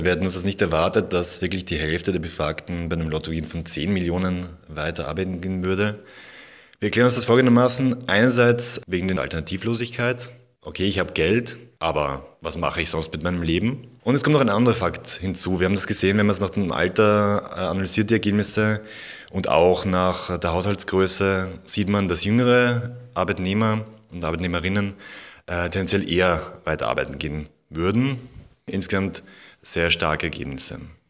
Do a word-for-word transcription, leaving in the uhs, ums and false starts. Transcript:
Wir hätten uns das nicht erwartet, dass wirklich die Hälfte der Befragten bei einem Lottogewinn von zehn Millionen weiter arbeiten gehen würde. Wir erklären uns das folgendermaßen. Einerseits wegen der Alternativlosigkeit. Okay, ich habe Geld, aber was mache ich sonst mit meinem Leben? Und es kommt noch ein anderer Fakt hinzu. Wir haben das gesehen, wenn man es nach dem Alter analysiert, die Ergebnisse, und auch nach der Haushaltsgröße sieht man, dass jüngere Arbeitnehmer und Arbeitnehmerinnen äh, tendenziell eher weiter arbeiten gehen würden. Insgesamt sehr starke Ergebnisse.